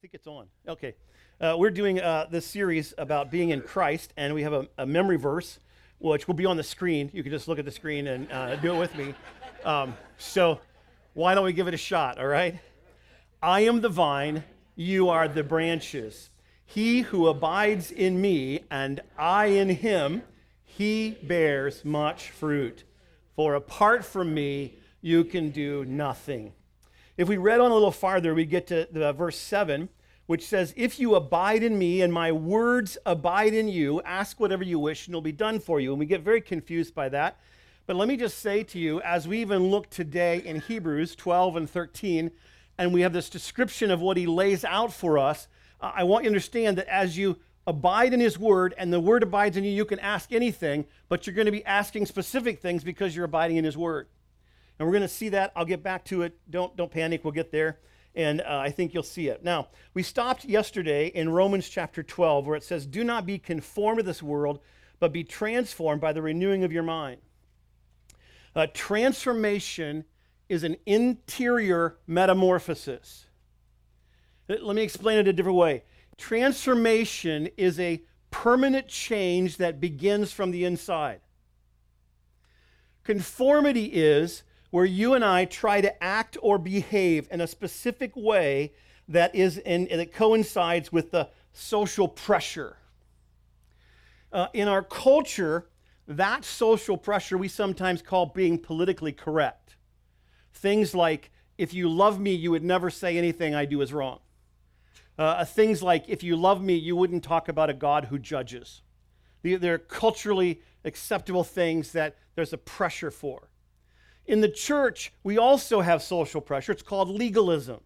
think it's on. Okay. We're doing this series about being in Christ, and we have a memory verse, which will be on the screen. You can just look at the screen and do it with me. So why don't we give it a shot, all right? I am the vine, you are the branches. He who abides in me, and I in him, he bears much fruit. For apart from me, you can do nothing. If we read on a little farther, we get to verse 7, which says, if you abide in me and my words abide in you, ask whatever you wish and it'll be done for you. And we get very confused by that. But let me just say to you, as we even look today in Hebrews 12 and 13, and we have this description of what he lays out for us, I want you to understand that as you abide in his word and the word abides in you, you can ask anything, but you're going to be asking specific things because you're abiding in his word. And we're going to see that. I'll get back to it. Don't panic. We'll get there. And I think you'll see it. Now, we stopped yesterday in Romans chapter 12, where it says, do not be conformed to this world, but be transformed by the renewing of your mind. Transformation is an interior metamorphosis. Let me explain it a different way. Transformation is a permanent change that begins from the inside. Conformity is where you and I try to act or behave in a specific way that coincides with the social pressure. In our culture, that social pressure we sometimes call being politically correct. Things like, if you love me, you would never say anything I do is wrong. Things like, if you love me, you wouldn't talk about a God who judges. They're culturally acceptable things that there's a pressure for. In the church, we also have social pressure. It's called legalism.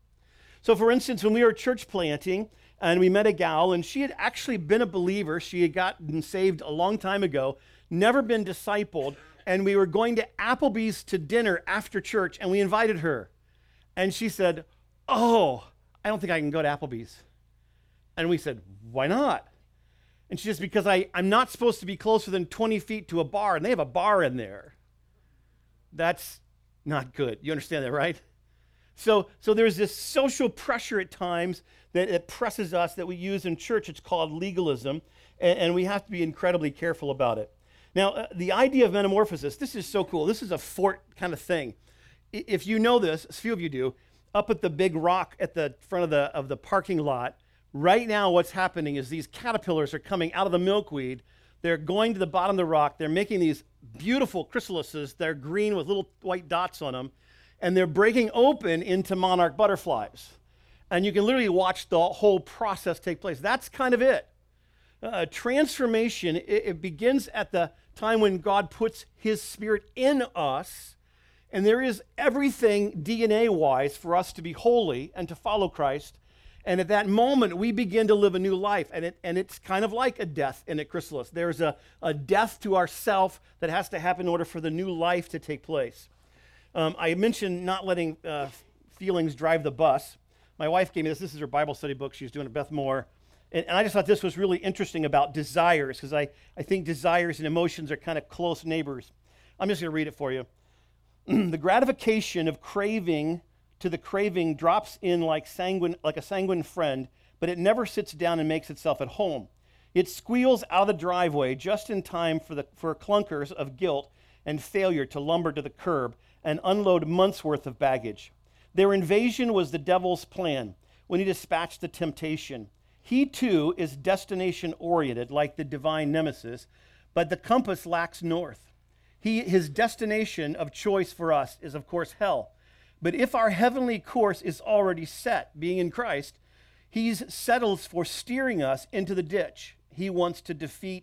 So for instance, when we were church planting and we met a gal, and she had actually been a believer, she had gotten saved a long time ago, never been discipled, and we were going to Applebee's to dinner after church, and we invited her. And she said, oh, I don't think I can go to Applebee's. And we said, why not? And she says, because I'm not supposed to be closer than 20 feet to a bar, and they have a bar in there. That's not good. You understand that, right? So there's this social pressure at times that it presses us that we use in church. It's called legalism, and we have to be incredibly careful about it. Now, the idea of metamorphosis, this is so cool. This is a fort kind of thing. If you know this, a few of you do, up at the big rock at the front of the parking lot, right now what's happening is these caterpillars are coming out of the milkweed. They're going to the bottom of the rock. They're making these beautiful chrysalises. They're green with little white dots on them. And they're breaking open into monarch butterflies. And you can literally watch the whole process take place. That's kind of it. Transformation, it begins at the time when God puts his spirit in us. And there is everything DNA-wise for us to be holy and to follow Christ. And at that moment, we begin to live a new life. And it's kind of like a death in a chrysalis. There's a death to ourself that has to happen in order for the new life to take place. I mentioned not letting feelings drive the bus. My wife gave me this. This is her Bible study book. She's doing it, Beth Moore. And I just thought this was really interesting about desires, because I think desires and emotions are kind of close neighbors. I'm just going to read it for you. The gratification of craving to the craving drops in like a sanguine friend, but it never sits down and makes itself at home. It squeals out of the driveway just in time for clunkers of guilt and failure to lumber to the curb and unload months' worth of baggage. Their invasion was the devil's plan when he dispatched the temptation. He too is destination-oriented like the divine nemesis, but the compass lacks north. His destination of choice for us is, of course, hell. But if our heavenly course is already set, being in Christ, he settles for steering us into the ditch. He wants us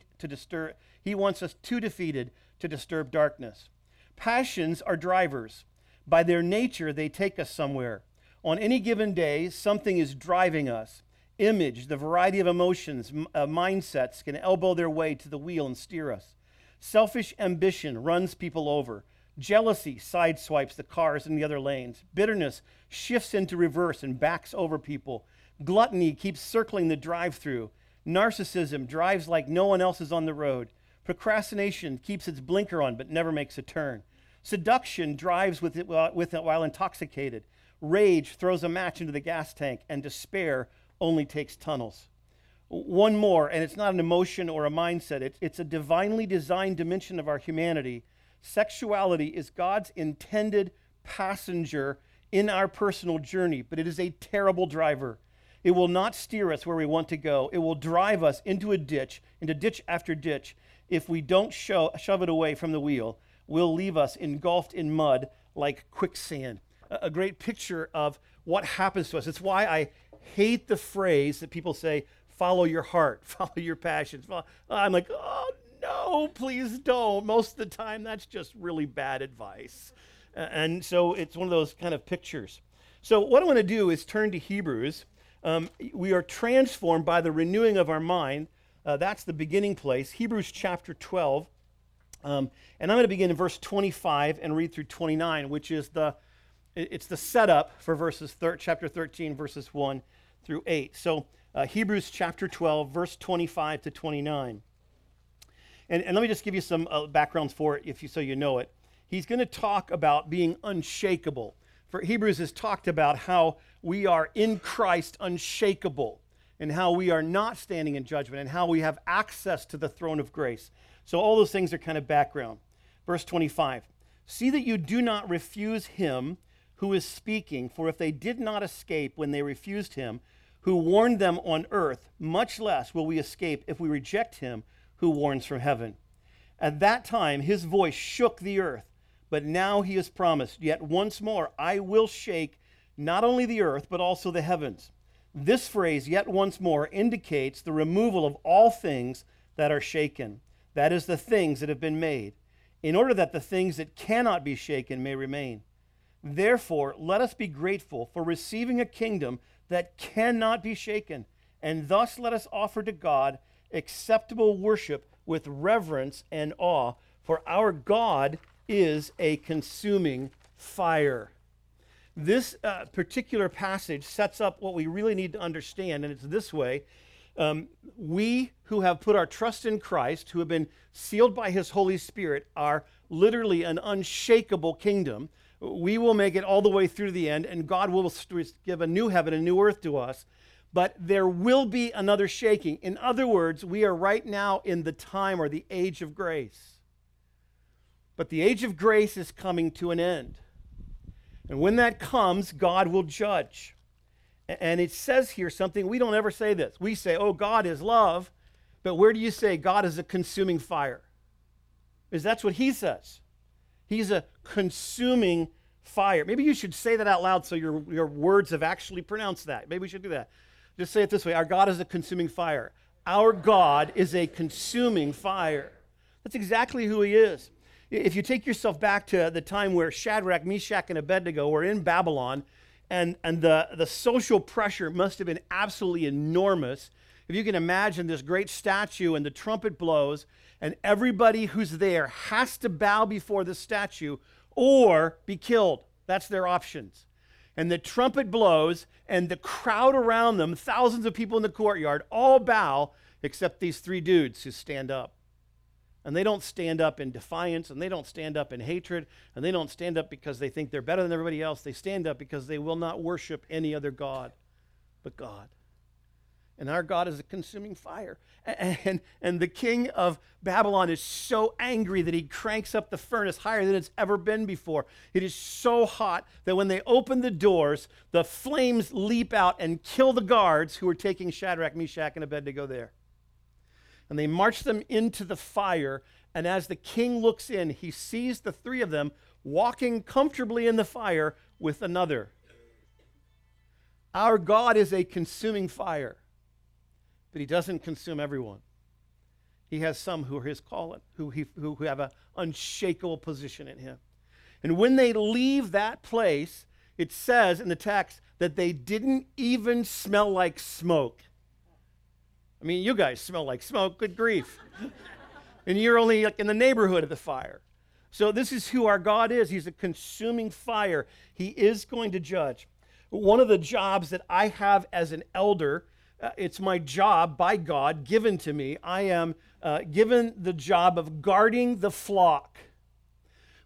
too defeated to disturb darkness. Passions are drivers. By their nature, they take us somewhere. On any given day, something is driving us. Image, the variety of emotions, mindsets can elbow their way to the wheel and steer us. Selfish ambition runs people over. Jealousy sideswipes the cars in the other lanes. Bitterness shifts into reverse and backs over people. Gluttony keeps circling the drive-through. Narcissism drives like no one else is on the road. Procrastination keeps its blinker on but never makes a turn. Seduction drives with it while intoxicated. Rage throws a match into the gas tank, and despair only takes tunnels. One more, and it's not an emotion or a mindset. It's a divinely designed dimension of our humanity. Sexuality is God's intended passenger in our personal journey, but it is a terrible driver. It will not steer us where we want to go. It will drive us into ditch after ditch. If we don't shove it away from the wheel, will leave us engulfed in mud like quicksand. A great picture of what happens to us. It's why I hate the phrase that people say, follow your heart, follow your passions. I'm like, oh no, please don't. Most of the time, that's just really bad advice. And so it's one of those kind of pictures. So what I want to do is turn to Hebrews. We are transformed by the renewing of our mind. That's the beginning place. Hebrews chapter 12. And I'm going to begin in verse 25 and read through 29, which is the setup for chapter 13, verses 1 through 8. So Hebrews chapter 12, verse 25 to 29. And let me just give you some backgrounds for it, so you know it. He's going to talk about being unshakable. For Hebrews has talked about how we are in Christ unshakable, and how we are not standing in judgment, and how we have access to the throne of grace. So all those things are kind of background. Verse 25, see that you do not refuse him who is speaking, for if they did not escape when they refused him who warned them on earth, much less will we escape if we reject him who warns from heaven. At that time his voice shook the earth, but now he has promised, yet once more I will shake not only the earth, but also the heavens. This phrase, yet once more, indicates the removal of all things that are shaken. That is, the things that have been made, in order that the things that cannot be shaken may remain. Therefore, let us be grateful for receiving a kingdom that cannot be shaken, and thus let us offer to God acceptable worship with reverence and awe, for our God is a consuming fire. This particular passage sets up what we really need to understand, and it's this way. We who have put our trust in Christ, who have been sealed by his Holy Spirit, are literally an unshakable kingdom. We will make it all the way through the end, and God will give a new heaven and new earth to us. But there will be another shaking. In other words, we are right now in the time or the age of grace. But the age of grace is coming to an end. And when that comes, God will judge. And it says here something, we don't ever say this. We say, oh, God is love. But where do you say God is a consuming fire? Because that's what he says. He's a consuming fire. Maybe you should say that out loud so your words have actually pronounced that. Maybe we should do that. Just say it this way. Our God is a consuming fire. Our God is a consuming fire. That's exactly who he is. If you take yourself back to the time where Shadrach, Meshach, and Abednego were in Babylon, and the social pressure must have been absolutely enormous. If you can imagine this great statue and the trumpet blows, and everybody who's there has to bow before the statue or be killed. That's their options. And the trumpet blows, and the crowd around them, thousands of people in the courtyard, all bow except these three dudes who stand up. And they don't stand up in defiance, and they don't stand up in hatred, and they don't stand up because they think they're better than everybody else. They stand up because they will not worship any other God but God. And our God is a consuming fire. And the king of Babylon is so angry that he cranks up the furnace higher than it's ever been before. It is so hot that when they open the doors, the flames leap out and kill the guards who are taking Shadrach, Meshach, and Abednego there. And they march them into the fire, and as the king looks in, he sees the three of them walking comfortably in the fire with another. Our God is a consuming fire, but he doesn't consume everyone. He has some who are his calling, who have an unshakable position in him. And when they leave that place, it says in the text that they didn't even smell like smoke. I mean, you guys smell like smoke, good grief. And you're only in the neighborhood of the fire. So this is who our God is. He's a consuming fire. He is going to judge. One of the jobs that I have as an elder, it's my job by God given to me. I am given the job of guarding the flock.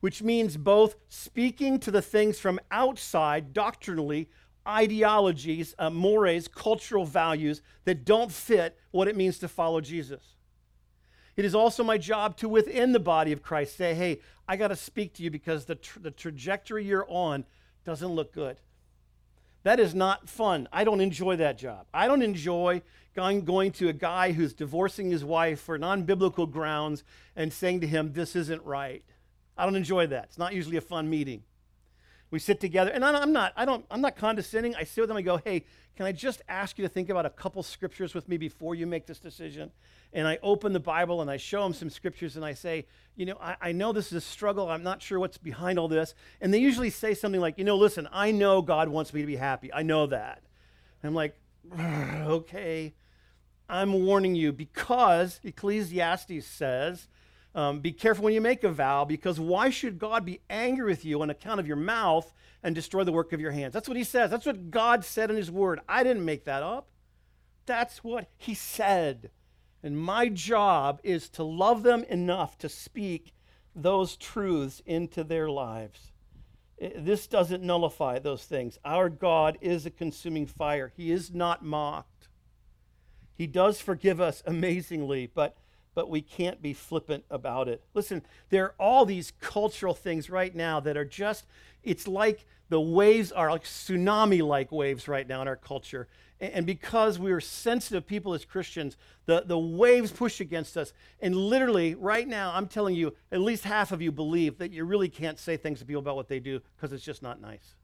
which means both speaking to the things from outside, doctrinally, ideologies, mores, cultural values that don't fit what it means to follow Jesus. It is also my job to, within the body of Christ, say, hey, I got to speak to you because the trajectory you're on doesn't look good. That is not fun. I don't enjoy that job. I don't enjoy going to a guy who's divorcing his wife for non-biblical grounds and saying to him, this isn't right. I don't enjoy that. It's not usually a fun meeting. We sit together, and I'm not condescending. I sit with them and go, hey, can I just ask you to think about a couple scriptures with me before you make this decision? And I open the Bible and I show them some scriptures and I say, I know this is a struggle. I'm not sure what's behind all this. And they usually say something like, listen, I know God wants me to be happy. I know that. And I'm like, okay, I'm warning you because Ecclesiastes says, be careful when you make a vow, because why should God be angry with you on account of your mouth and destroy the work of your hands? That's what he says. That's what God said in his word. I didn't make that up. That's what he said. And my job is to love them enough to speak those truths into their lives. This doesn't nullify those things. Our God is a consuming fire. He is not mocked. He does forgive us amazingly, but we can't be flippant about it. Listen, there are all these cultural things right now that are just, it's like the waves are like tsunami-like waves right now in our culture. And because we are sensitive people as Christians, the waves push against us. And literally, right now, I'm telling you, at least half of you believe that you really can't say things to people about what they do because it's just not nice.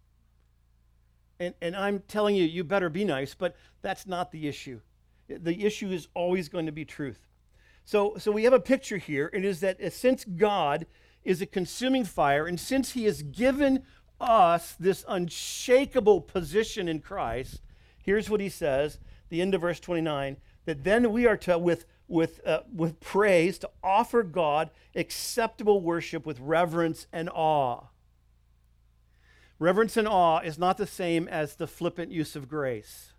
And I'm telling you, you better be nice, but that's not the issue. The issue is always going to be truth. So we have a picture here. It is that since God is a consuming fire, and since he has given us this unshakable position in Christ, here's what he says, the end of verse 29, that then we are to, with praise, to offer God acceptable worship with reverence and awe. Reverence and awe is not the same as the flippant use of grace.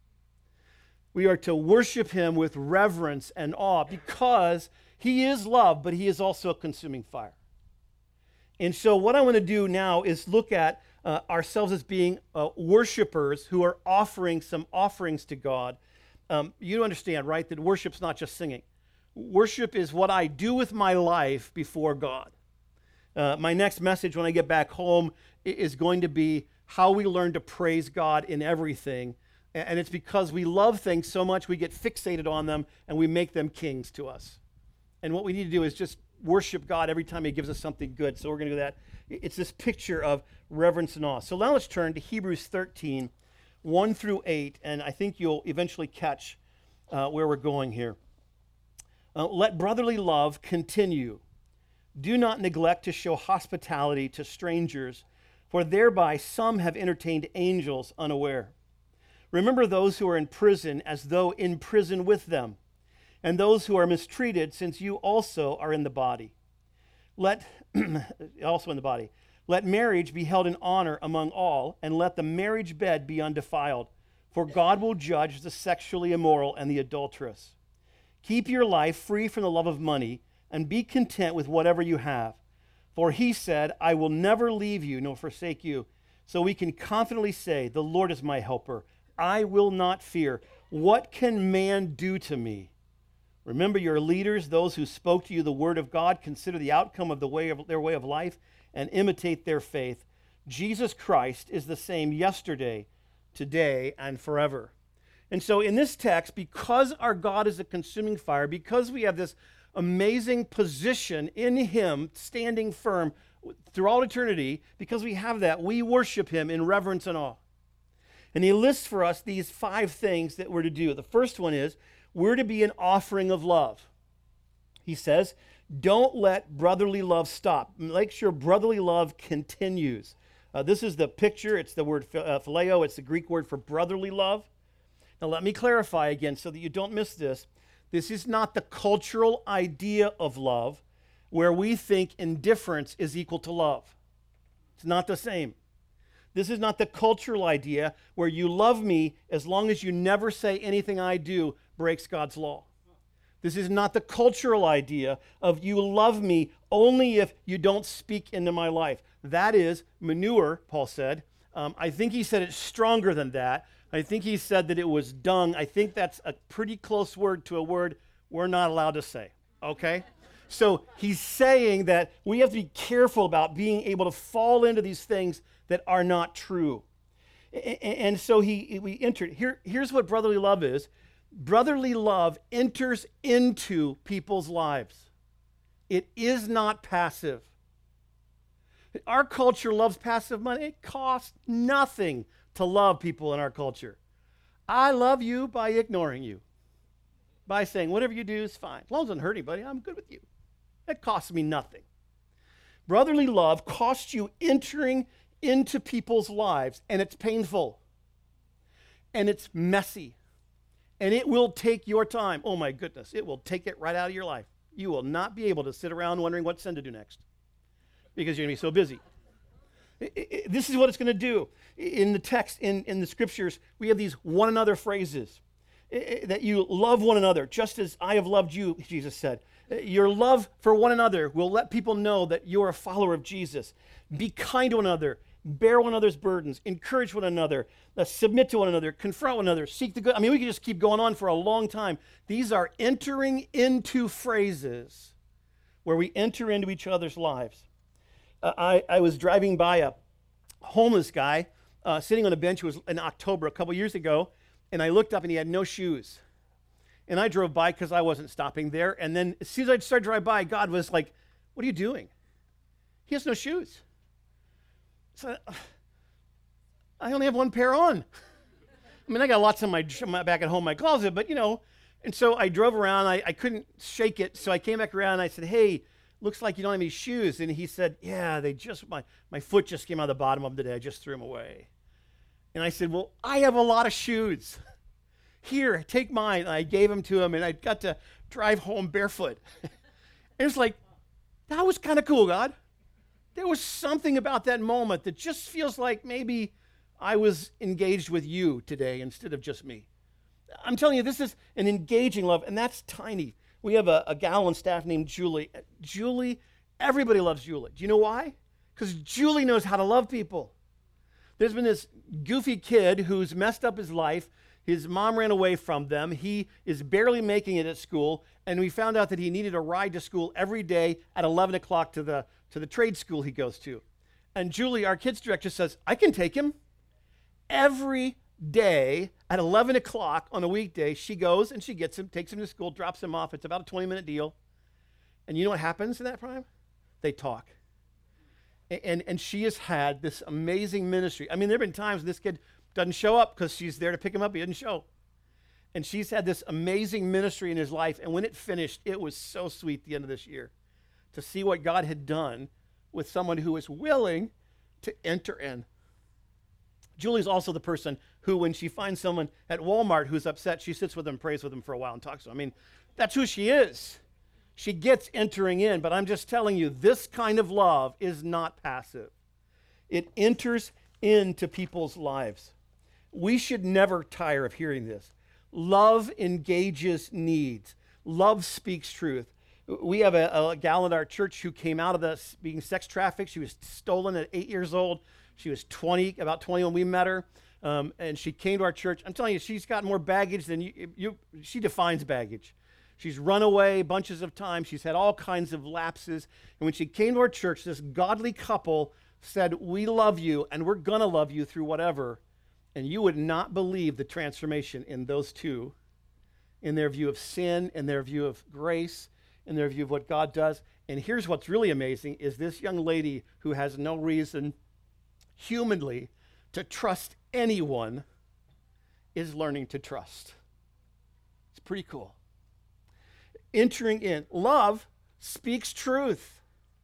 We are to worship him with reverence and awe because he is love, but he is also a consuming fire. And so what I want to do now is look at ourselves as being worshipers who are offering some offerings to God. You understand, right, that worship's not just singing. Worship is what I do with my life before God. My next message when I get back home is going to be how we learn to praise God in everything. And it's because we love things so much we get fixated on them and we make them kings to us. And what we need to do is just worship God every time he gives us something good. So we're going to do that. It's this picture of reverence and awe. So now let's turn to Hebrews 13, 1 through 8, and I think you'll eventually catch where we're going here. Let brotherly love continue. Do not neglect to show hospitality to strangers, for thereby some have entertained angels unaware. Remember those who are in prison as though in prison with them, and those who are mistreated, since you also are in the body. Let marriage be held in honor among all, and let the marriage bed be undefiled, for God will judge the sexually immoral and the adulterous. Keep your life free from the love of money, and be content with whatever you have. For he said, I will never leave you nor forsake you. So we can confidently say, the Lord is my helper. I will not fear. What can man do to me? Remember your leaders, those who spoke to you the word of God. Consider the outcome of their way of life and imitate their faith. Jesus Christ is the same yesterday, today, and forever. And so in this text, because our God is a consuming fire, because we have this amazing position in him standing firm through all eternity, because we have that, we worship him in reverence and awe. And he lists for us these 5 things that we're to do. The first one is we're to be an offering of love. He says, don't let brotherly love stop. Make sure brotherly love continues. This is the picture. It's the word phileo. It's the Greek word for brotherly love. Now let me clarify again so that you don't miss this. This is not the cultural idea of love where we think indifference is equal to love. It's not the same. This is not the cultural idea where you love me as long as you never say anything I do breaks God's law. This is not the cultural idea of you love me only if you don't speak into my life. That is manure, Paul said. I think he said it stronger than that. I think he said that it was dung. I think that's a pretty close word to a word we're not allowed to say, okay? So he's saying that we have to be careful about being able to fall into these things that are not true. And so we entered. Here's what brotherly love is. Brotherly love enters into people's lives. It is not passive. Our culture loves passive money. It costs nothing to love people in our culture. I love you by ignoring you, by saying whatever you do is fine. As long as it doesn't hurt anybody, I'm good with you. It costs me nothing. Brotherly love costs you entering into people's lives, and it's painful, and it's messy, and it will take your time. Oh my goodness, it will take it right out of your life. You will not be able to sit around wondering what sin to do next because you're going to be so busy. This is what it's going to do. In the text, in the scriptures, we have these one another phrases. That you love one another, just as I have loved you, Jesus said. Your love for one another will let people know that you're a follower of Jesus. Be kind to one another, bear one another's burdens, encourage one another, submit to one another, confront one another, seek the good. I mean, we could just keep going on for a long time. These are entering into phrases where we enter into each other's lives. I was driving by a homeless guy sitting on a bench. It was in October a couple years ago, and I looked up and he had no shoes. And I drove by because I wasn't stopping there. And then as soon as I started driving by, God was like, what are you doing? He has no shoes. So I only have one pair on. I mean, I got lots in my back at home, my closet, but and so I drove around. I couldn't shake it. So I came back around and I said, hey, looks like you don't have any shoes. And he said, yeah, my foot just came out of the bottom of them today. I just threw them away. And I said, well, I have a lot of shoes. Here, take mine. And I gave them to him, and I got to drive home barefoot. And it's like, that was kind of cool, God. There was something about that moment that just feels like maybe I was engaged with you today instead of just me. I'm telling you, this is an engaging love, and that's tiny. We have a gal on staff named Julie. Julie, everybody loves Julie. Do you know why? Because Julie knows how to love people. There's been this goofy kid who's messed up his life. His mom ran away from them. He is barely making it at school, and we found out that he needed a ride to school every day at 11 o'clock to the trade school he goes to. And Julie, our kids director, says, I can take him. Every day at 11 o'clock on a weekday, she goes and she gets him, takes him to school, drops him off. It's about a 20-minute deal. And you know what happens in that time? They talk. And she has had this amazing ministry. I mean, there have been times this kid doesn't show up because she's there to pick him up. He didn't show. And she's had this amazing ministry in his life. And when it finished, it was so sweet at the end of this year to see what God had done with someone who was willing to enter in. Julie's also the person who, when she finds someone at Walmart who's upset, she sits with them, prays with them for a while, and talks to them. I mean, that's who she is. She gets entering in, but I'm just telling you, this kind of love is not passive. It enters into people's lives. We should never tire of hearing this. Love engages needs. Love speaks truth. We have a gal in our church who came out of this being sex trafficked. She was stolen at 8 years old. She was about 20 when we met her, and she came to our church. I'm telling you, she's got more baggage than you. She defines baggage. She's run away bunches of times. She's had all kinds of lapses. And when she came to our church, this godly couple said, we love you, and we're going to love you through whatever. And you would not believe the transformation in those two, in their view of sin, in their view of grace, in their view of what God does. And here's what's really amazing is this young lady who has no reason humanly to trust anyone is learning to trust. It's pretty cool. Entering in. Love speaks truth.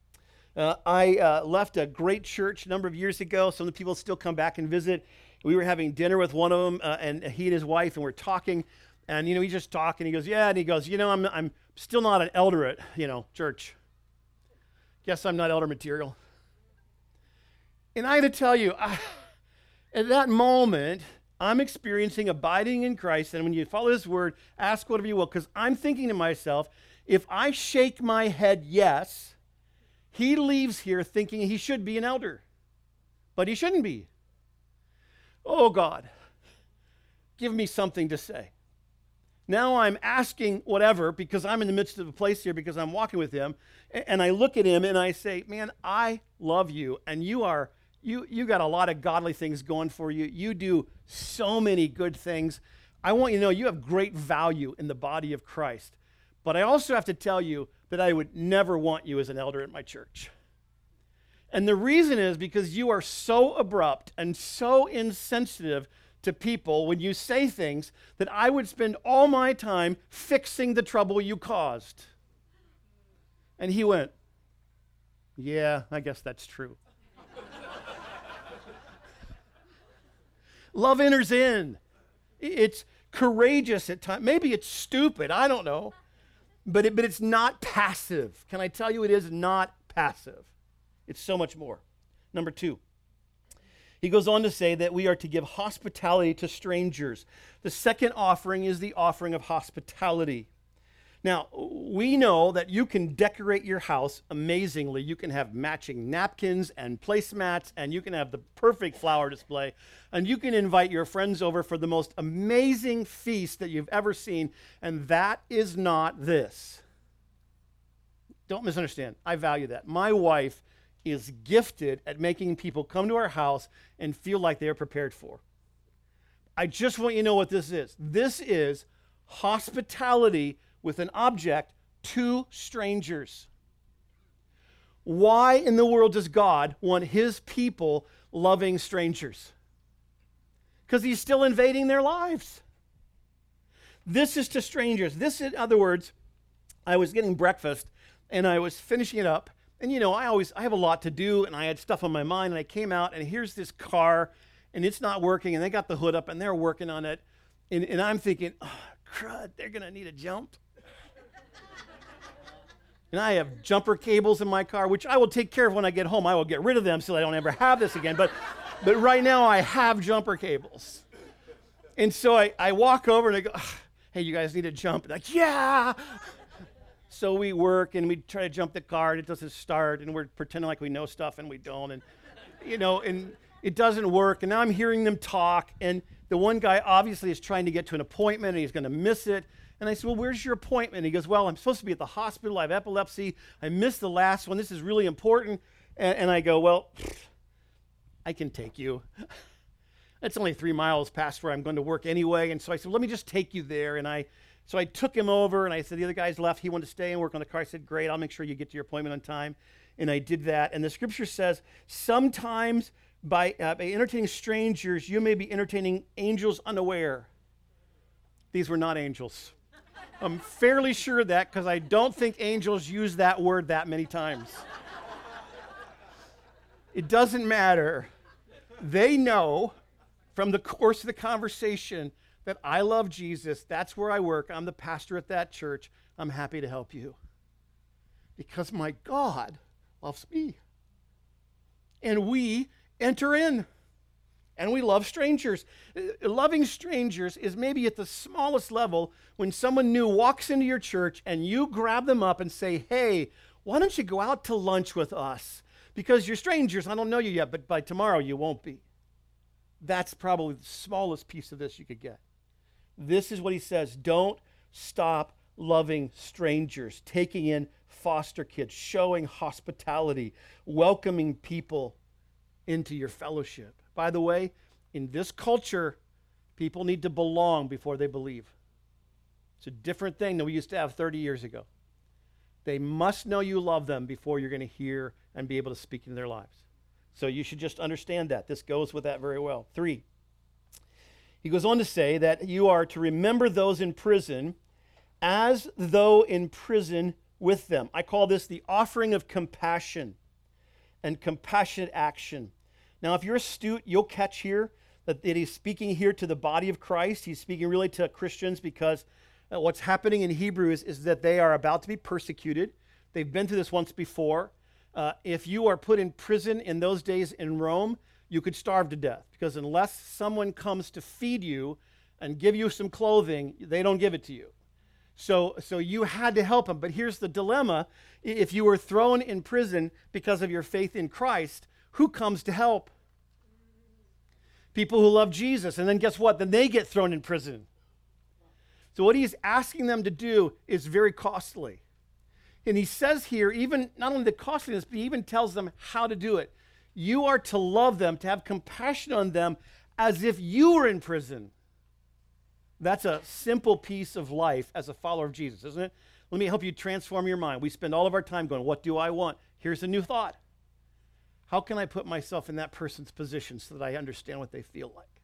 I left a great church a number of years ago. Some of the people still come back and visit. We were having dinner with one of them, and he and his wife, and we're talking. And, we just talk, and he goes, yeah. And he goes, I'm still not an elder at, church. Guess I'm not elder material. And I had to tell you, at that moment, I'm experiencing abiding in Christ. And when you follow his word, ask whatever you will. Because I'm thinking to myself, if I shake my head yes, he leaves here thinking he should be an elder. But he shouldn't be. Oh, God, give me something to say. Now I'm asking whatever because I'm in the midst of a place here because I'm walking with him. And I look at him and I say, man, I love you. And you got a lot of godly things going for you. You do so many good things. I want you to know you have great value in the body of Christ. But I also have to tell you that I would never want you as an elder at my church. And the reason is because you are so abrupt and so insensitive to people when you say things that I would spend all my time fixing the trouble you caused. And he went, yeah, I guess that's true. Love enters in. It's courageous at times. Maybe it's stupid. I don't know. But it's not passive. Can I tell you it is not passive? It's so much more. Number 2. He goes on to say that we are to give hospitality to strangers. The second offering is the offering of hospitality. Now, we know that you can decorate your house amazingly. You can have matching napkins and placemats, and you can have the perfect flower display, and you can invite your friends over for the most amazing feast that you've ever seen, and that is not this. Don't misunderstand. I value that. My wife is gifted at making people come to our house and feel like they are prepared for. I just want you to know what this is. This is hospitality with an object to strangers. Why in the world does God want his people loving strangers? Because he's still invading their lives. This is to strangers. This, in other words, I was getting breakfast and I was finishing it up. And you know, I have a lot to do and I had stuff on my mind and I came out and here's this car and it's not working and they got the hood up and they're working on it. And I'm thinking, oh, crud, they're going to need a jump. And I have jumper cables in my car, which I will take care of when I get home. I will get rid of them so I don't ever have this again. But right now I have jumper cables. And so I walk over and I go, hey, you guys need a jump? And like, yeah. So we work and we try to jump the car and it doesn't start and we're pretending like we know stuff and we don't. And, you know, and it doesn't work. And now I'm hearing them talk. And the one guy obviously is trying to get to an appointment and he's going to miss it. And I said, well, where's your appointment? And he goes, well, I'm supposed to be at the hospital. I have epilepsy. I missed the last one. This is really important. And I go, well, I can take you. It's only 3 miles past where I'm going to work anyway. And so I said, let me just take you there. And so I took him over and I said, the other guy's left. He wanted to stay and work on the car. I said, great, I'll make sure you get to your appointment on time. And I did that. And the scripture says, sometimes by entertaining strangers, you may be entertaining angels unaware. These were not angels. I'm fairly sure of that because I don't think angels use that word that many times. It doesn't matter. They know from the course of the conversation that I love Jesus. That's where I work. I'm the pastor at that church. I'm happy to help you because my God loves me. And we enter in. And we love strangers. Loving strangers is maybe at the smallest level when someone new walks into your church and you grab them up and say, hey, why don't you go out to lunch with us? Because you're strangers. I don't know you yet, but by tomorrow you won't be. That's probably the smallest piece of this you could get. This is what he says. Don't stop loving strangers, taking in foster kids, showing hospitality, welcoming people into your fellowship. By the way, in this culture, people need to belong before they believe. It's a different thing than we used to have 30 years ago. They must know you love them before you're going to hear and be able to speak into their lives. So you should just understand that. This goes with that very well. 3, he goes on to say that you are to remember those in prison as though in prison with them. I call this the offering of compassion and compassionate action. Now, if you're astute, you'll catch here that he's speaking here to the body of Christ. He's speaking really to Christians because what's happening in Hebrews is that they are about to be persecuted. They've been through this once before. If you are put in prison in those days in Rome, you could starve to death, because unless someone comes to feed you and give you some clothing, they don't give it to you. So you had to help them. But here's the dilemma. If you were thrown in prison because of your faith in Christ, who comes to help? People who love Jesus. And then guess what? Then they get thrown in prison. So what he's asking them to do is very costly. And he says here, even not only the costliness, but he even tells them how to do it. You are to love them, to have compassion on them as if you were in prison. That's a simple piece of life as a follower of Jesus, isn't it? Let me help you transform your mind. We spend all of our time going, what do I want? Here's a new thought. How can I put myself in that person's position so that I understand what they feel like?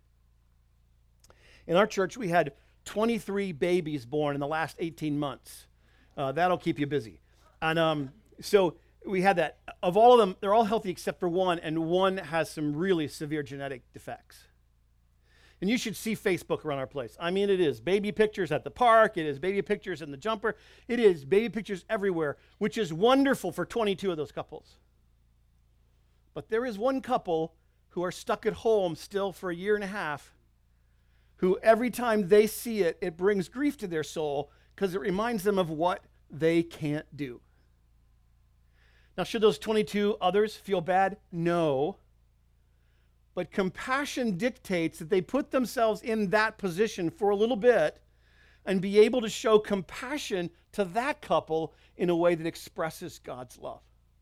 In our church, we had 23 babies born in the last 18 months. That'll keep you busy. And so we had that. Of all of them, they're all healthy except for one, and one has some really severe genetic defects. And you should see Facebook around our place. I mean, it is baby pictures at the park. It is baby pictures in the jumper. It is baby pictures everywhere, which is wonderful for 22 of those couples. But there is one couple who are stuck at home still for a year and a half, who every time they see it, it brings grief to their soul because it reminds them of what they can't do. Now, should those 22 others feel bad? No. But compassion dictates that they put themselves in that position for a little bit and be able to show compassion to that couple in a way that expresses God's love.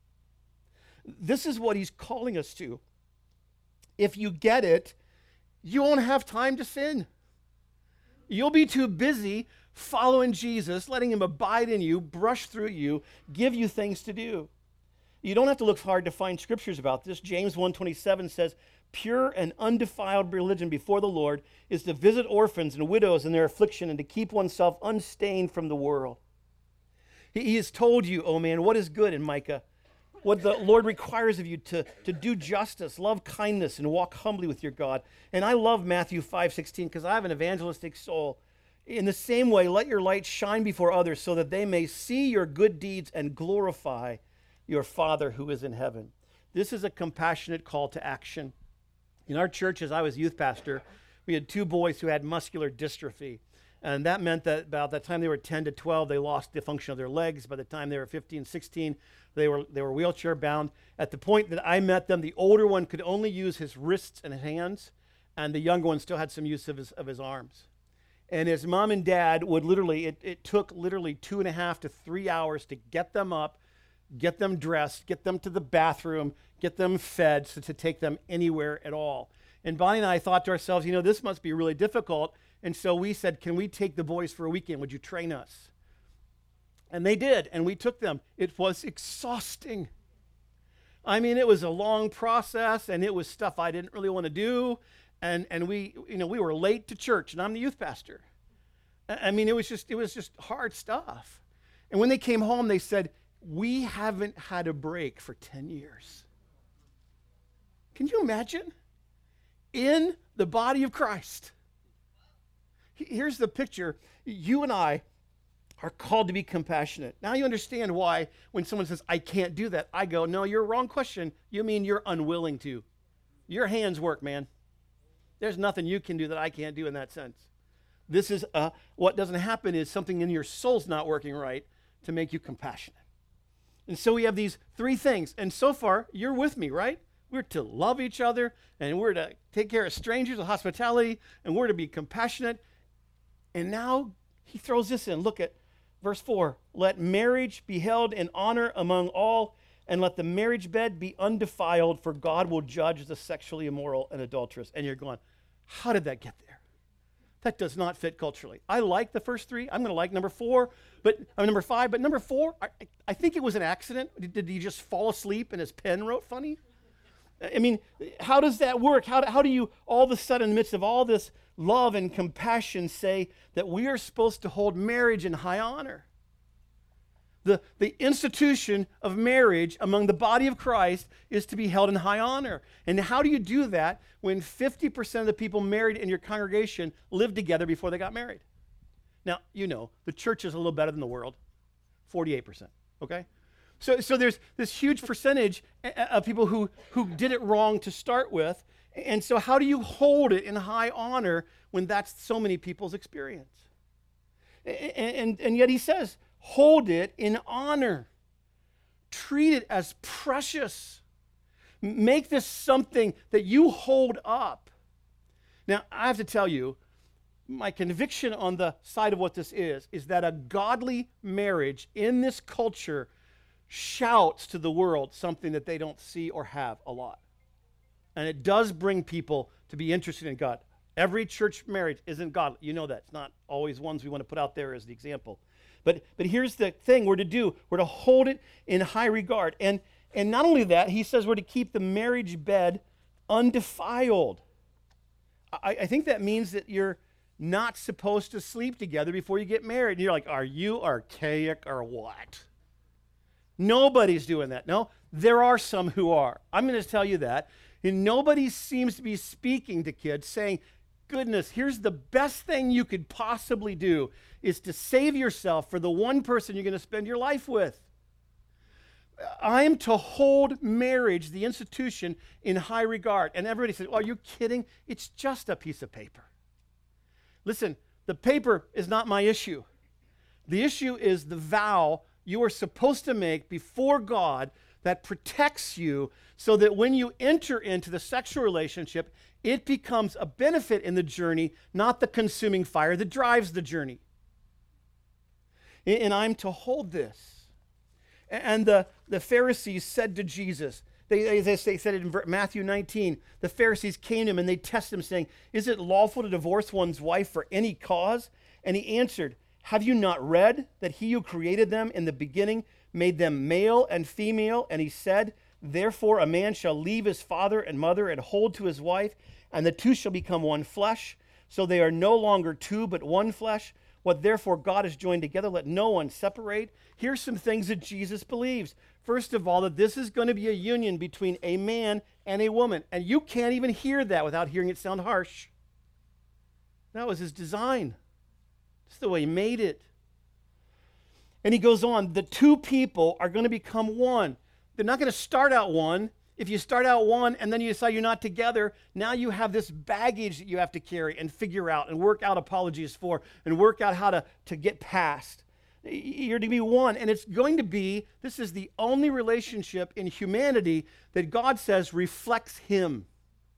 This is what he's calling us to. If you get it, you won't have time to sin. You'll be too busy following Jesus, letting him abide in you, brush through you, give you things to do. You don't have to look hard to find scriptures about this. James 1:27 says, pure and undefiled religion before the Lord is to visit orphans and widows in their affliction and to keep oneself unstained from the world. He has told you, oh man, what is good in Micah, what the Lord requires of you to do justice, love kindness, and walk humbly with your God. And I love Matthew 5:16 because I have an evangelistic soul. In the same way, let your light shine before others so that they may see your good deeds and glorify your Father who is in heaven. This is a compassionate call to action. In our church, as I was youth pastor, we had 2 boys who had muscular dystrophy. And that meant that about the time they were 10 to 12, they lost the function of their legs. By the time they were 15, 16, they were wheelchair bound. At the point that I met them, the older one could only use his wrists and hands, and the younger one still had some use of his arms. And his mom and dad would it took literally 2.5 to 3 hours to get them up, get them dressed, get them to the bathroom, get them fed, so to take them anywhere at all. And Bonnie and I thought to ourselves, this must be really difficult. And so we said, can we take the boys for a weekend? Would you train us? And they did, and we took them. It was exhausting. I mean, it was a long process, and it was stuff I didn't really want to do. And we were late to church, and I'm the youth pastor. I mean, it was just hard stuff. And when they came home, they said, we haven't had a break for 10 years. Can you imagine? In the body of Christ. Here's the picture. You and I are called to be compassionate. Now you understand why when someone says, I can't do that, I go, no, you're wrong question. You mean you're unwilling to. Your hands work, man. There's nothing you can do that I can't do in that sense. This is what doesn't happen is something in your soul's not working right to make you compassionate. And so we have these 3 things. And so far, you're with me, right? We're to love each other, and we're to take care of strangers with hospitality, and we're to be compassionate. And now he throws this in. Look at verse 4. Let marriage be held in honor among all, and let the marriage bed be undefiled, for God will judge the sexually immoral and adulterous. And you're going, how did that get there? That does not fit culturally. I like the first 3. I'm going to like number 4, number 5. But number 4, I think it was an accident. Did he just fall asleep and his pen wrote funny? I mean, how does that work? How do you all of a sudden, in the midst of all this love and compassion, say that we are supposed to hold marriage in high honor? The institution of marriage among the body of Christ is to be held in high honor. And how do you do that when 50% of the people married in your congregation lived together before they got married? Now, the church is a little better than the world, 48%, okay? So there's this huge percentage of people who did it wrong to start with, And so how do you hold it in high honor when that's so many people's experience? And yet he says, hold it in honor. Treat it as precious. Make this something that you hold up. Now, I have to tell you, my conviction on the side of what this is that a godly marriage in this culture shouts to the world something that they don't see or have a lot. And it does bring people to be interested in God. Every church marriage isn't godly. You know that. It's not always ones we want to put out there as the example. But here's the thing we're to do. We're to hold it in high regard. And not only that, he says we're to keep the marriage bed undefiled. I think that means that you're not supposed to sleep together before you get married. And you're like, are you archaic or what? Nobody's doing that. No, there are some who are. I'm going to tell you that. And nobody seems to be speaking to kids saying, goodness, here's the best thing you could possibly do is to save yourself for the one person you're going to spend your life with. I am to hold marriage, the institution, in high regard. And everybody says, oh, are you kidding? It's just a piece of paper. Listen, the paper is not my issue. The issue is the vow you are supposed to make before God that protects you so that when you enter into the sexual relationship, it becomes a benefit in the journey, not the consuming fire that drives the journey. And I'm to hold this. And the Pharisees said to Jesus, they said it in Matthew 19, the Pharisees came to him and they tested him saying, is it lawful to divorce one's wife for any cause? And he answered, have you not read that he who created them in the beginning made them male and female? And he said, therefore a man shall leave his father and mother and hold to his wife, and the two shall become one flesh. So they are no longer two, but one flesh. What therefore God has joined together, let no one separate. Here's some things that Jesus believes. First of all, that this is going to be a union between a man and a woman. And you can't even hear that without hearing it sound harsh. That was his design. It's the way he made it. And he goes on, the two people are going to become one. They're not going to start out one. If you start out one and then you decide you're not together, now you have this baggage that you have to carry and figure out and work out apologies for and work out how to get past. You're to be one, and it's going to be, this is the only relationship in humanity that God says reflects him.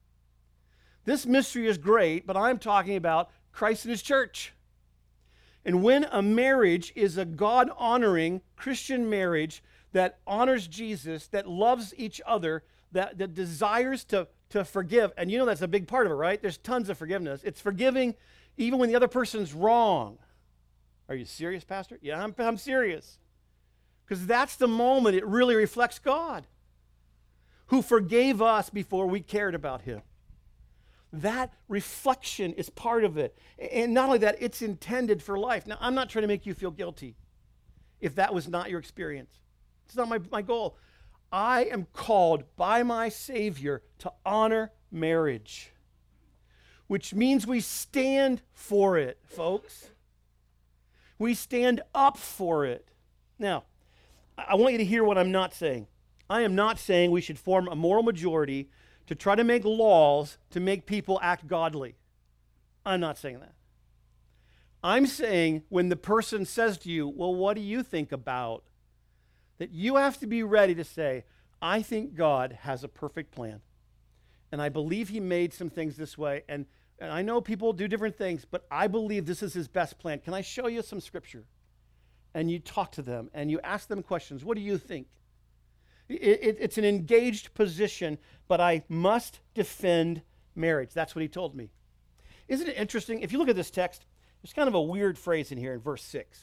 This mystery is great, but I'm talking about Christ and his church. And when a marriage is a God-honoring Christian marriage that honors Jesus, that loves each other, that desires to forgive, and you know that's a big part of it, right? There's tons of forgiveness. It's forgiving even when the other person's wrong. Are you serious, Pastor? Yeah, I'm serious. Because that's the moment it really reflects God, who forgave us before we cared about him. That reflection is part of it. And not only that, it's intended for life. Now, I'm not trying to make you feel guilty if that was not your experience. It's not my goal. I am called by my Savior to honor marriage, which means we stand for it, folks. We stand up for it. Now, I want you to hear what I'm not saying. I am not saying we should form a moral majority to try to make laws to make people act godly. I'm not saying that. I'm saying when the person says to you, well, what do you think about? That you have to be ready to say, I think God has a perfect plan. And I believe he made some things this way. And I know people do different things, but I believe this is his best plan. Can I show you some scripture? And you talk to them and you ask them questions. What do you think? It's an engaged position, but I must defend marriage. That's what he told me. Isn't it interesting? If you look at this text, there's kind of a weird phrase in here in verse 6.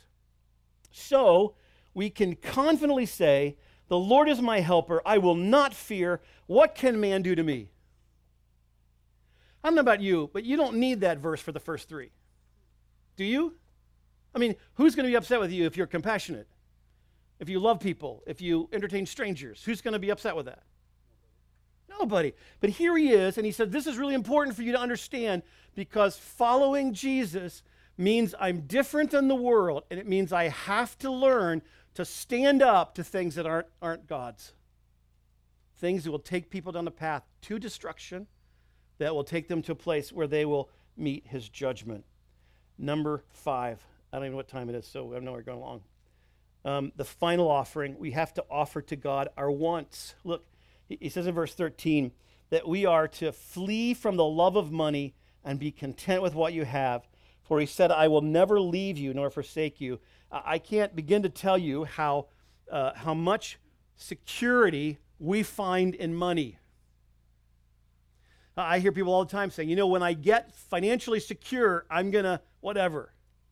So we can confidently say, the Lord is my helper. I will not fear. What can man do to me? I don't know about you, but you don't need that verse for the first three. Do you? I mean, who's going to be upset with you if you're compassionate? If you love people? If you entertain strangers? Who's going to be upset with that? Nobody. But here he is, and he said, this is really important for you to understand because following Jesus means I'm different than the world, and it means I have to learn to stand up to things that aren't God's. Things that will take people down the path to destruction, that will take them to a place where they will meet his judgment. Number 5. I don't even know what time it is, so I know we're going along. The final offering, we have to offer to God our wants. Look, he says in verse 13 that we are to flee from the love of money and be content with what you have. For he said, I will never leave you nor forsake you. I can't begin to tell you how much security we find in money. I hear people all the time saying, when I get financially secure, I'm going to whatever.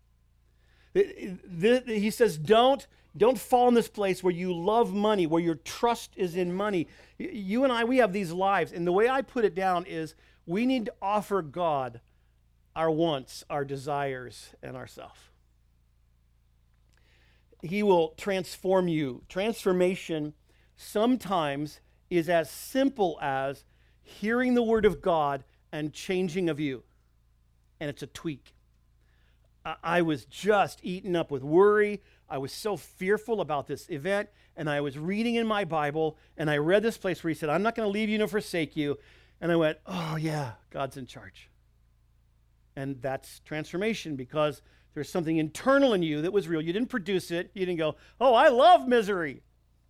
He says, don't fall in this place where you love money, where your trust is in money. You and I, we have these lives. And the way I put it down is we need to offer God our wants, our desires, and ourself. He will transform you. Transformation sometimes is as simple as hearing the word of God and changing a view. And it's a tweak. I was just eaten up with worry. I was so fearful about this event, and I was reading in my Bible, and I read this place where he said, I'm not going to leave you nor forsake you. And I went, oh yeah, God's in charge. And that's transformation, because there's something internal in you that was real. You didn't produce it. You didn't go, oh, I love misery.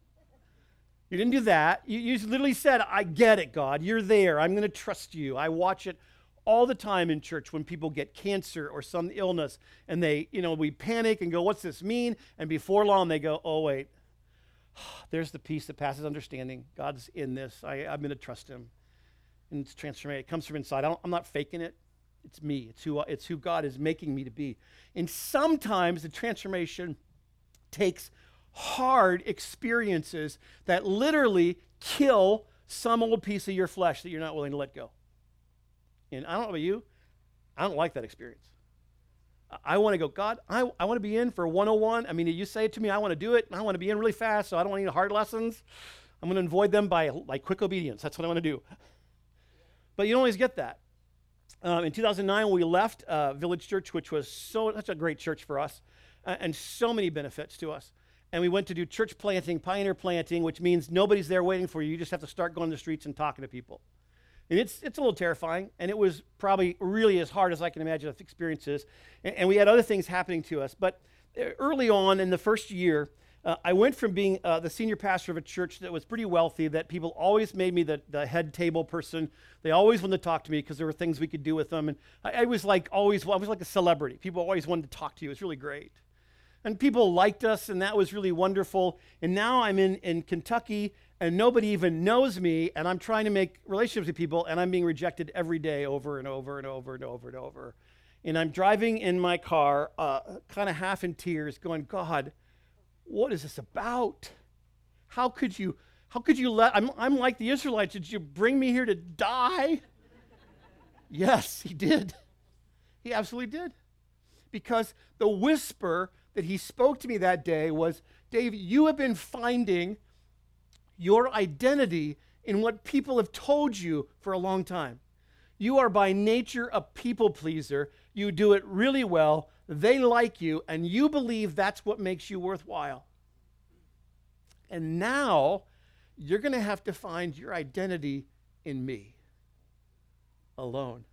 You didn't do that. You literally said, I get it, God. You're there. I'm going to trust you. I watch it all the time in church when people get cancer or some illness, and we panic and go, what's this mean? And before long, they go, oh, wait. There's the peace that passes understanding. God's in this. I'm going to trust him. And it's transformation. It comes from inside. I'm not faking it. It's me. It's who God is making me to be. And sometimes the transformation takes hard experiences that literally kill some old piece of your flesh that you're not willing to let go. And I don't know about you, I don't like that experience. I want to go, God, I want to be in for 101. I mean, you say it to me, I want to do it, and I want to be in really fast, so I don't want any hard lessons. I'm going to avoid them by quick obedience. That's what I want to do. But you don't always get that. In 2009, we left Village Church, which was such a great church for us, and so many benefits to us. And we went to do church planting, pioneer planting, which means nobody's there waiting for you. You just have to start going to the streets and talking to people. And it's a little terrifying, and it was probably really as hard as I can imagine of experiences. And we had other things happening to us. But early on in the first year, I went from being the senior pastor of a church that was pretty wealthy, that people always made me the head table person. They always wanted to talk to me because there were things we could do with them. And I was like I was like a celebrity. People always wanted to talk to you. It was really great. And people liked us, and that was really wonderful. And now I'm in Kentucky, and nobody even knows me, and I'm trying to make relationships with people, and I'm being rejected every day over and over and over and over and over. And I'm driving in my car, kind of half in tears, going, God, what is this about? How could you let, I'm like the Israelites, did you bring me here to die? Yes, he did. He absolutely did. Because the whisper that he spoke to me that day was, Dave, you have been finding your identity in what people have told you for a long time. You are by nature a people pleaser. You do it really well. They like you, and you believe that's what makes you worthwhile. And now you're going to have to find your identity in me. Alone.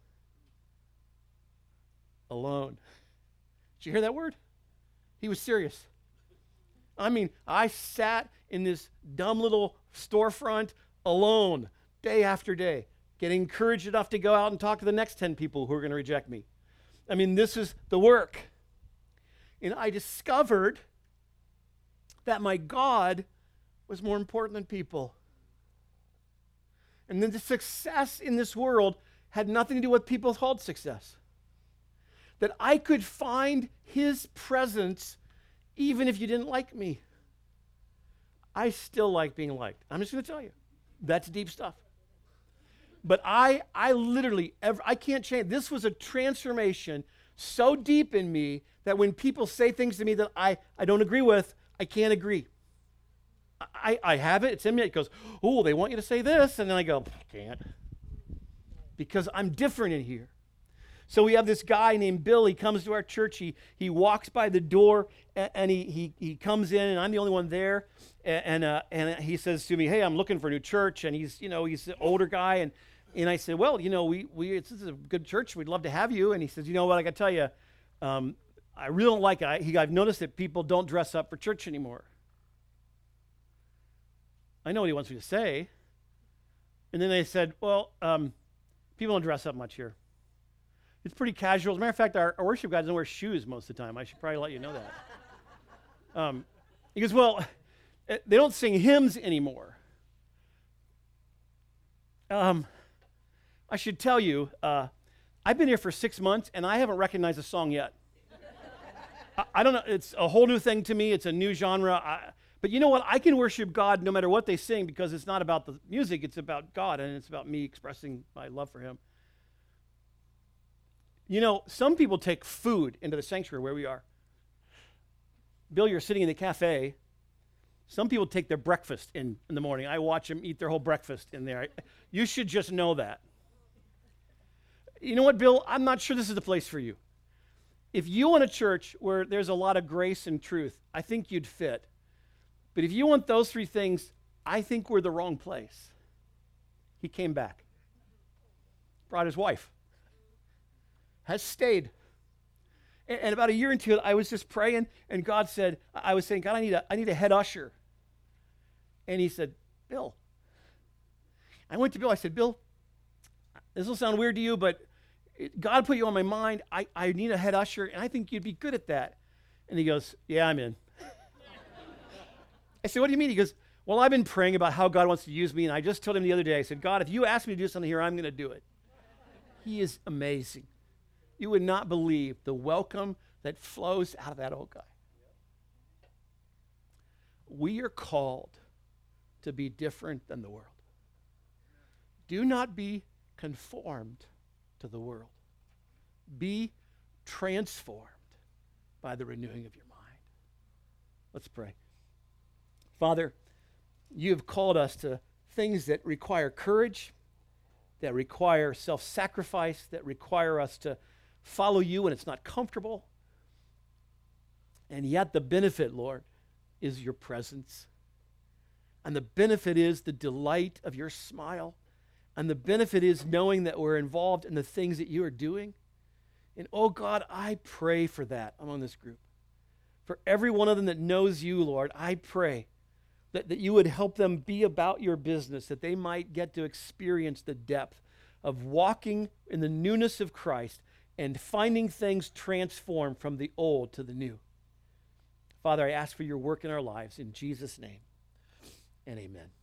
Alone. Did you hear that word? He was serious. I mean, I sat in this dumb little storefront alone day after day, getting encouraged enough to go out and talk to the next 10 people who are going to reject me. I mean, this is the work. And I discovered that my God was more important than people. And then the success in this world had nothing to do with what people called success. That I could find his presence even if you didn't like me. I still like being liked. I'm just going to tell you. That's deep stuff. But I literally, I can't change. This was a transformation so deep in me that when people say things to me that I don't agree with, I can't agree. I have it. It's in me. It goes, oh, they want you to say this. And then I go, I can't. Because I'm different in here. So we have this guy named Bill. He comes to our church. He walks by the door, and he comes in, and I'm the only one there. And he says to me, hey, I'm looking for a new church. And he's an older guy. And I said, well, this is a good church. We'd love to have you. And he says, you know what, I got to tell you, I really don't like it. I've noticed that people don't dress up for church anymore. I know what he wants me to say. And then they said, well, people don't dress up much here. It's pretty casual. As a matter of fact, our worship guys don't wear shoes most of the time. I should probably let you know that. He goes, well, they don't sing hymns anymore. I should tell you, I've been here for 6 months, and I haven't recognized a song yet. I don't know. It's a whole new thing to me. It's a new genre. But you know what? I can worship God no matter what they sing because it's not about the music. It's about God, and it's about me expressing my love for him. You know, some people take food into the sanctuary where we are. Bill, you're sitting in the cafe. Some people take their breakfast in the morning. I watch them eat their whole breakfast in there. You should just know that. You know what, Bill? I'm not sure this is the place for you. If you want a church where there's a lot of grace and truth, I think you'd fit. But if you want those three things, I think we're the wrong place. He came back. Brought his wife. Has stayed. And about a year into it, I was just praying, and God said, I was saying, God, I need a head usher. And he said, Bill. I went to Bill. I said, Bill, this will sound weird to you, but God put you on my mind. I need a head usher, and I think you'd be good at that. And he goes, yeah, I'm in. I said, what do you mean? He goes, well, I've been praying about how God wants to use me, and I just told him the other day, I said, God, if you ask me to do something here, I'm going to do it. He is amazing. You would not believe the welcome that flows out of that old guy. We are called to be different than the world. Do not be conformed to the world. Be transformed by the renewing of your mind. Let's pray. Father, you have called us to things that require courage, that require self-sacrifice, that require us to follow you when it's not comfortable. And yet the benefit, Lord, is your presence. And the benefit is the delight of your smile. And the benefit is knowing that we're involved in the things that you are doing. And oh God, I pray for that among this group. For every one of them that knows you, Lord, I pray that you would help them be about your business, that they might get to experience the depth of walking in the newness of Christ and finding things transformed from the old to the new. Father, I ask for your work in our lives in Jesus' name, and amen.